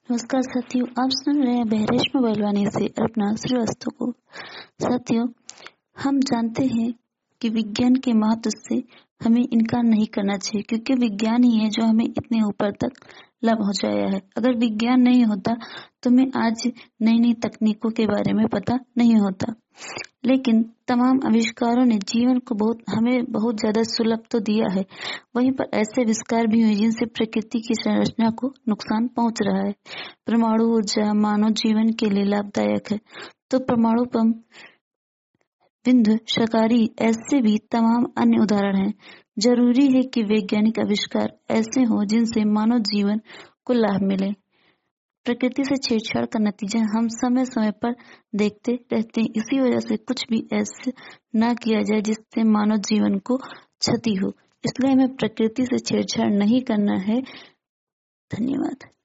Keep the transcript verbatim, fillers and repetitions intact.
नमस्कार साथियों, आप सुन रहे हैं बहरेश मोबाइल वाणी से अर्पणा श्रीवास्तव को। साथियों, हम जानते हैं कि विज्ञान के महत्व से हमें इनकार नहीं करना चाहिए, क्योंकि विज्ञान ही है जो हमें इतने ऊपर तक ला पहुंचाया है। अगर विज्ञान नहीं होता तो हमें आज नई नई तकनीकों के बारे में पता नहीं होता। लेकिन तमाम आविष्कारों ने जीवन को बहुत हमें बहुत ज्यादा सुलभ तो दिया है, वहीं पर ऐसे आविष्कार भी हुए जिनसे प्रकृति की संरचना को नुकसान पहुंच रहा है। परमाणु ऊर्जा मानव जीवन के लिए लाभदायक है, तो परमाणु बम, विद्युत शकारी ऐसे भी तमाम अन्य उदाहरण हैं। जरूरी है कि वैज्ञानिक आविष्कार ऐसे हों जिनसे मानव जीवन को लाभ मिले। प्रकृति से छेड़छाड़ का नतीजा हम समय समय पर देखते रहते हैं। इसी वजह से कुछ भी ऐसे ना किया जाए जिससे मानव जीवन को क्षति हो। इसलिए हमें प्रकृति से छेड़छाड़ नहीं करना है। धन्यवाद।